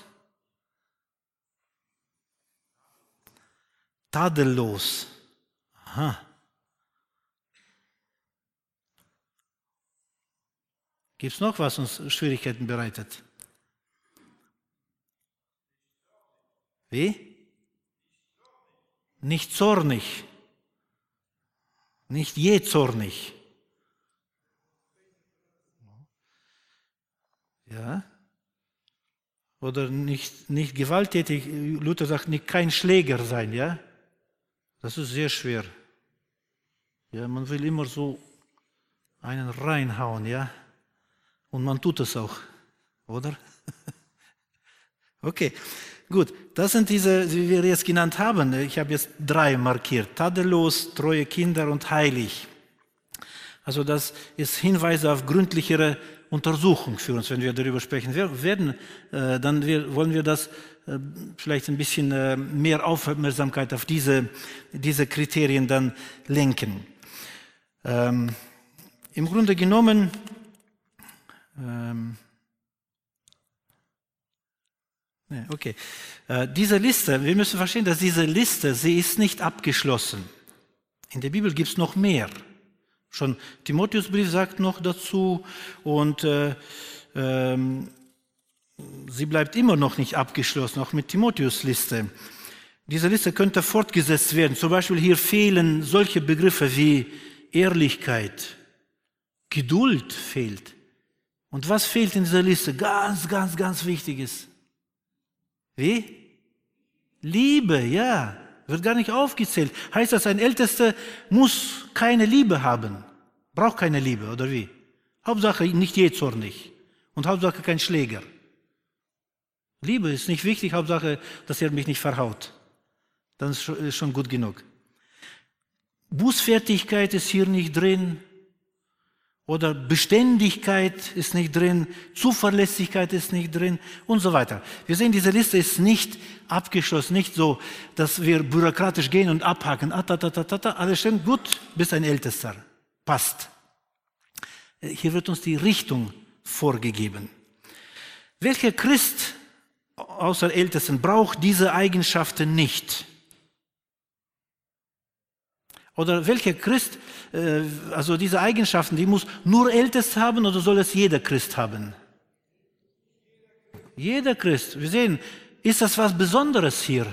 Tadellos. Aha. Gibt es noch was, uns Schwierigkeiten bereitet? Wie? Nicht zornig. Nicht jähzornig. Ja. Oder nicht, nicht gewalttätig. Luther sagt, nicht kein Schläger sein. Ja. Das ist sehr schwer. Ja, man will immer so einen reinhauen, ja. Und man tut es auch, oder? Okay, gut. Das sind diese, wie wir jetzt genannt haben. Ich habe jetzt drei markiert. Tadellos, treue Kinder und heilig. Also das ist Hinweise auf gründlichere Untersuchung für uns, wenn wir darüber sprechen werden. Äh, dann wir, wollen wir das äh, vielleicht ein bisschen äh, mehr Aufmerksamkeit auf diese, diese Kriterien dann lenken. Ähm, Im Grunde genommen ähm, okay. Äh, diese Liste, wir müssen verstehen, dass diese Liste, sie ist nicht abgeschlossen. In der Bibel gibt es noch mehr. Schon Timotheusbrief sagt noch dazu und äh, ähm, sie bleibt immer noch nicht abgeschlossen, auch mit Timotheus-Liste. Diese Liste könnte fortgesetzt werden. Zum Beispiel hier fehlen solche Begriffe wie Ehrlichkeit, Geduld fehlt. Und was fehlt in dieser Liste? Ganz, ganz, ganz Wichtiges. Wie? Liebe, ja. Wird gar nicht aufgezählt. Heißt das, ein Ältester muss keine Liebe haben? Braucht keine Liebe, oder wie? Hauptsache nicht jähzornig. Und Hauptsache kein Schläger. Liebe ist nicht wichtig, Hauptsache, dass er mich nicht verhaut. Dann ist schon gut genug. Bußfertigkeit ist hier nicht drin. Oder Beständigkeit ist nicht drin, Zuverlässigkeit ist nicht drin und so weiter. Wir sehen, diese Liste ist nicht abgeschlossen, nicht so, dass wir bürokratisch gehen und abhaken. Ah, ta, ta, ta, ta, ta, alles stimmt, gut, bist ein Ältester. Passt. Hier wird uns die Richtung vorgegeben. Welcher Christ außer Ältesten braucht diese Eigenschaften nicht? Oder welcher Christ, äh, also diese Eigenschaften, die muss nur Ältester haben oder soll es jeder Christ haben? Jeder Christ. Wir sehen, ist das was Besonderes hier?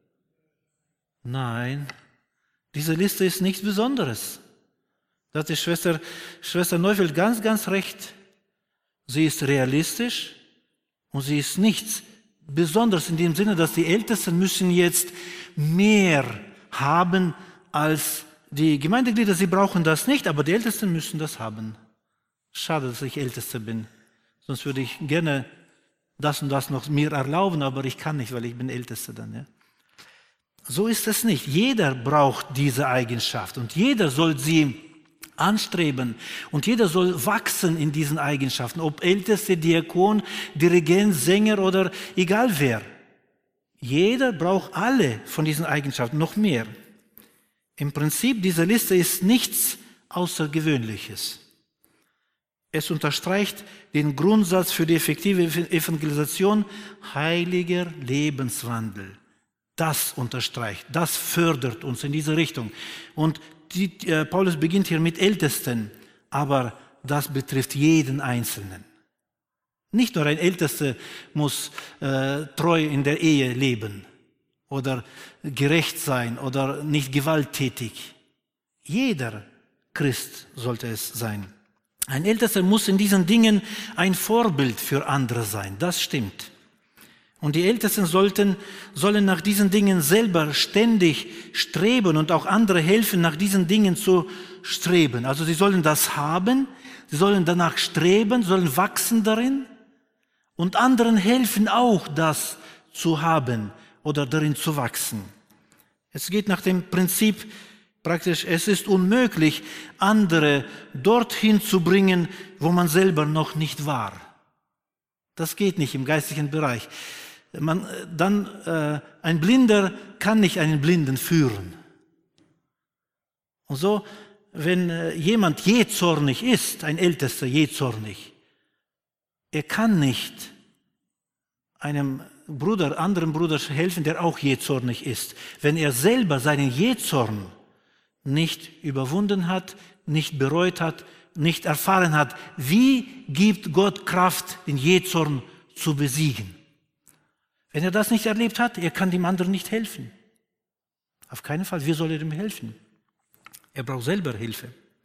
Nein, diese Liste ist nichts Besonderes. Da hat die Schwester, Schwester Neufeld ganz, ganz recht. Sie ist realistisch und sie ist nichts Besonderes in dem Sinne, dass die Ältesten müssen jetzt mehr haben als die Gemeindeglieder. Sie brauchen das nicht, aber die Ältesten müssen das haben. Schade, dass ich Ältester bin. Sonst würde ich gerne das und das noch mir erlauben, aber ich kann nicht, weil ich bin Ältester dann. Ja? So ist es nicht. Jeder braucht diese Eigenschaft und jeder soll sie anstreben und jeder soll wachsen in diesen Eigenschaften, ob Älteste, Diakon, Dirigent, Sänger oder egal wer. Jeder braucht alle von diesen Eigenschaften, noch mehr. Im Prinzip, diese Liste ist nichts Außergewöhnliches. Es unterstreicht den Grundsatz für die effektive Evangelisation, heiliger Lebenswandel. Das unterstreicht, das fördert uns in diese Richtung. Und die, äh, Paulus beginnt hier mit Ältesten, aber das betrifft jeden Einzelnen. Nicht nur ein Ältester muss äh, treu in der Ehe leben oder gerecht sein oder nicht gewalttätig. Jeder Christ sollte es sein. Ein Ältester muss in diesen Dingen ein Vorbild für andere sein, das stimmt. Und die Ältesten sollten, sollen nach diesen Dingen selber ständig streben und auch andere helfen, nach diesen Dingen zu streben. Also sie sollen das haben, sie sollen danach streben, sollen wachsen darin und anderen helfen auch, das zu haben oder darin zu wachsen. Es geht nach dem Prinzip praktisch, es ist unmöglich, andere dorthin zu bringen, wo man selber noch nicht war. Das geht nicht im geistlichen Bereich. Man, dann, äh, ein Blinder kann nicht einen Blinden führen. Und so, wenn äh, jemand jähzornig ist, ein Ältester jähzornig, er kann nicht einem Bruder, anderen Bruder helfen, der auch jähzornig ist, wenn er selber seinen Jähzorn nicht überwunden hat, nicht bereut hat, nicht erfahren hat. Wie gibt Gott Kraft, den Jähzorn zu besiegen? Wenn er das nicht erlebt hat, er kann dem anderen nicht helfen. Auf keinen Fall, wir sollen ihm helfen. Er braucht selber Hilfe.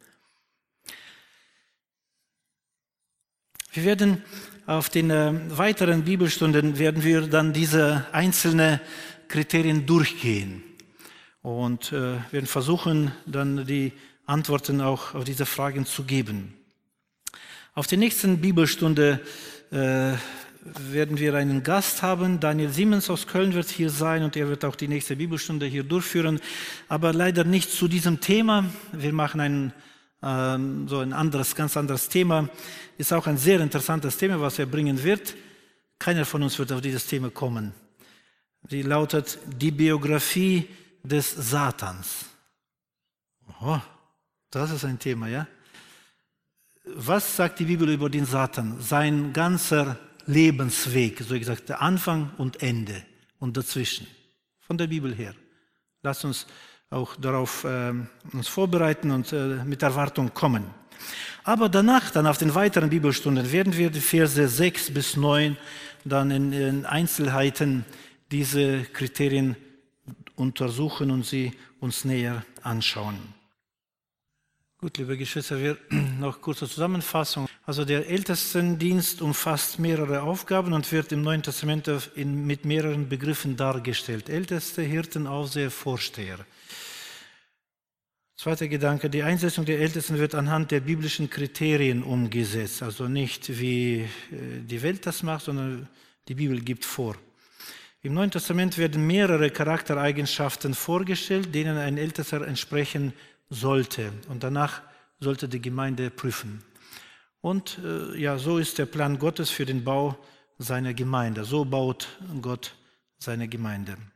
Wir werden auf den äh, weiteren Bibelstunden werden wir dann diese einzelnen Kriterien durchgehen und äh, werden versuchen, dann die Antworten auch auf diese Fragen zu geben. Auf der nächsten Bibelstunde äh, werden wir einen Gast haben. Daniel Siemens aus Köln wird hier sein und er wird auch die nächste Bibelstunde hier durchführen, aber leider nicht zu diesem Thema. Wir machen einen ähm, so ein anderes, ganz anderes Thema. Ist auch ein sehr interessantes Thema, was er bringen wird. Keiner von uns wird auf dieses Thema kommen. Die lautet die Biografie des Satans. Oh, das ist ein Thema, ja? Was sagt die Bibel über den Satan? Sein ganzer Lebensweg, so gesagt, der Anfang und Ende und dazwischen. Von der Bibel her. Lasst uns auch darauf äh, uns vorbereiten und äh, mit Erwartung kommen. Aber danach, dann auf den weiteren Bibelstunden, werden wir die Verse sechs bis neun dann in, in Einzelheiten diese Kriterien untersuchen und sie uns näher anschauen. Gut, liebe Geschwister, wir noch kurze Zusammenfassung. Also der Ältestendienst umfasst mehrere Aufgaben und wird im Neuen Testament in, mit mehreren Begriffen dargestellt. Älteste, Hirten, Aufseher, Vorsteher. Zweiter Gedanke, die Einsetzung der Ältesten wird anhand der biblischen Kriterien umgesetzt. Also nicht wie die Welt das macht, sondern die Bibel gibt vor. Im Neuen Testament werden mehrere Charaktereigenschaften vorgestellt, denen ein Ältester entsprechen sollte. Und danach sollte die Gemeinde prüfen. Und äh, ja, so ist der Plan Gottes für den Bau seiner Gemeinde. So baut Gott seine Gemeinde.